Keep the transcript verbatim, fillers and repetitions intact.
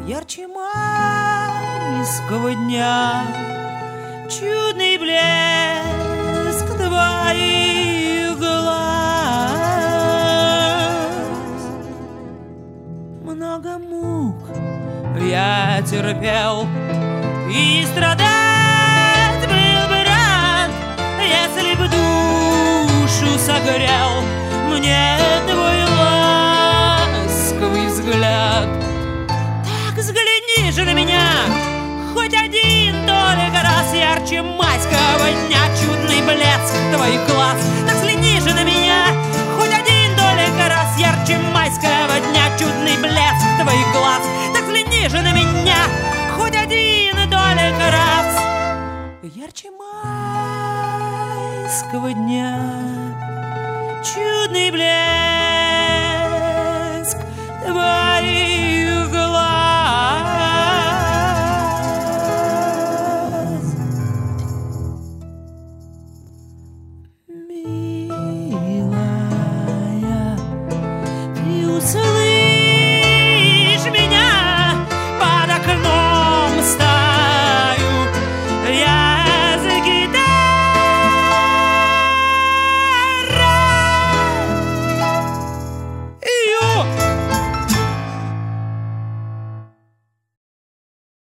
ярче майского дня, чудный блеск твоих глаз. Много мук я терпел и страдать был бы рад, если б душу согрел мне твой ласковый взгляд. Так взгляни же на меня хоть один только раз, ярче майского дня, чудный блеск твоих глаз. Так взгляни же на меня хоть один только раз, ярче майского дня, чудный блеск твоих глаз. Так взгляни же на меня хоть один только раз, ярче майского дня, чудный блеск